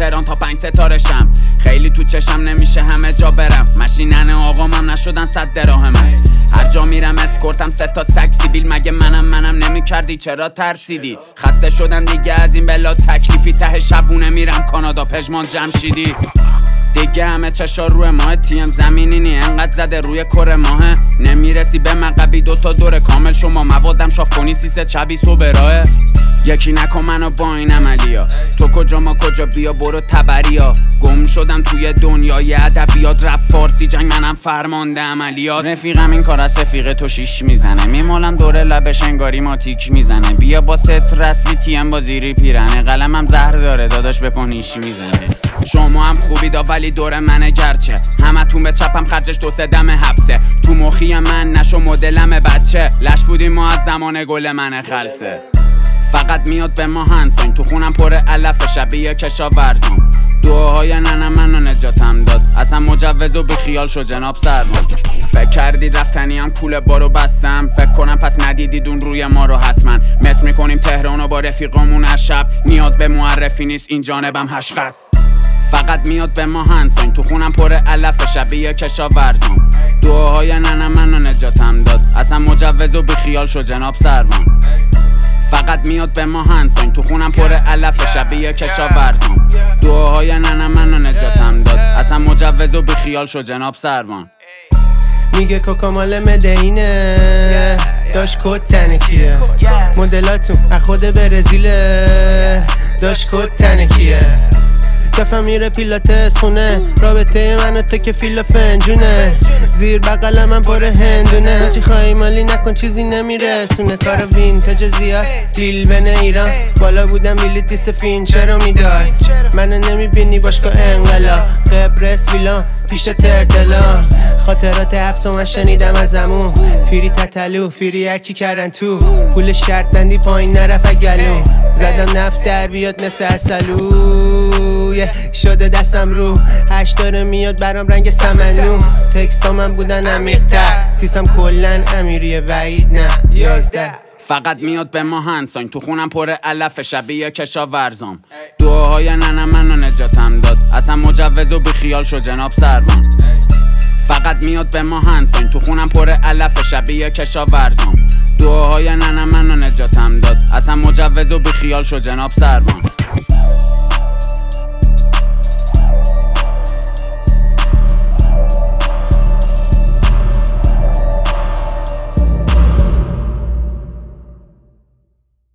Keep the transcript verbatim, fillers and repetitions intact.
تهران تا پنج ستارشم. خیلی تو چشم نمیشه همه جا برم، مشینن آقامم نشدن صد دراهمم. هر جا میرم اسکورتم سه تا سگ سیبیل، مگه منم منم نمی کردی چرا ترسیدی؟ خسته شدم دیگه از این بلا تکلیفی، ته شبونه میرم کانادا پژمان جمشیدی. دیگه همه چشا روی ماه، تیم زمینی نی انقدر زده روی کره ماهه. نمیرسی به مقبی دوتا دوره کامل، شما موادم شاف کنی سیسه چبی سو براه. یکی نکن منو با این عملیا، تو کجا ما کجا بیا برو تبریا. گم شدم توی دنیای ادبیات، رپ فارسی جنگ منم فرمانده عملیات. رفیقم این کار از رفیق تو شیش میزنه، میمالم دوره لبش انگاری ماتیک میزنه. بیا با ست رسمی تیم با زیری پیرنه، قلمم زهر داره داداش به پانیشی میزنه. شما هم خوبی دا ولی دور منه گرچه، همه تون به چپم خرجش دو سه دم حبسه. تو مخی من نشو مدلم بچه، لش بودیم ما از زمان گل منه خلصه. فقط میاد به ما هنسان، تو خونم پر علف شبیه کشاورزم. دعاهای ننم منو نجاتم داد، اصلا مجوز و بیخیال شو جناب سرمان. فکر کردی رفتنی هم کوله بارو بستم، فکر کنم پس ندیدید اون روی ما رو حتما. مت میکنیم تهرانو با رفیقامون هر شب، نیاز به معرفی نیست این جانبم هشقد. فقط میاد به ما هنسان، تو خونم پر علف شبیه کشاورزم. دعاهای ننم منو نجاتم داد، اصلا مجوز و بیخیال شو جناب سرمان. فقط میاد به ما هنسان، تو خونم پر علف شبیه کشاورزم. دعاهای ننم منو نجاتم داد، اصلا مجوز و بیخیال شو جناب سروان. میگه کوکا مال مدینه، داشت کد تنکیه. مدلاتون از خود برزیله، داشت کد تنکیه. دفعه میره پیلاتس خونه، رابطه من و تو که فیلا فنجونه. زیر بقلم من پر هندونه، چی خواهی مالی نکن چیزی نمیرسونه. کار وینتاج زیاد لیل بن ایران، بالا بودم بیلیتیس فین چرا میدای؟ منو نمیبینی باشگاه انقلاب، قبرس ویلان پیش ترتلا. خاطرات حبس و من شنیدم ازمون، فیری تتلو فیری هرکی کردن تو. پول شرط بندی پایین نرفت گلو، زدم نفت در بیاد مثل اصلو. شده دستم رو هشت داره میاد برام رنگ سمنو. تکستا من بودن عمیق‌تر، سیسم کلن امیریه وعید نه یازده. فقط میاد به ما هنسان، تو خونم پر علف شبیه کشاورزم. دعاهای ننم منو نجاتم داد، اصلا مجوز و بیخیال شو جناب سروان. فقط میاد به ما هنسان، تو خونم پر علف شبیه کشاورزم. دعاهای ننم منو نجاتم داد، اصلا مجوز و بیخیال شو جناب سروان.